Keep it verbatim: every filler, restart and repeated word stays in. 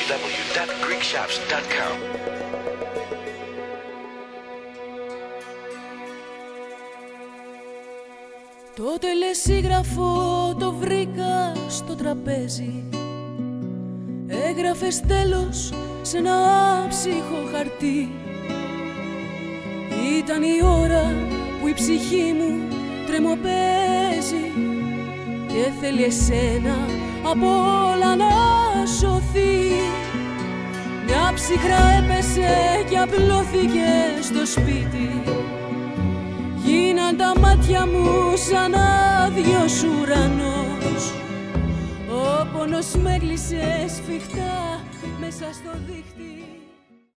w dot greek shops dot com. Το τελεσίγραφο το βρήκα στο τραπέζι. Έγραφες τέλος σε ένα άψυχο χαρτί. Ήταν η ώρα που η ψυχή μου τρεμοπαίζει και θέλει εσένα απ' όλα να σωθεί. Μια ψυχρά έπεσε και απλώθηκε στο σπίτι. Γίναν τα μάτια μου σαν άδειος ουρανός. Ο πόνος με έκλεισε σφιχτά μέσα στο δίχτυ.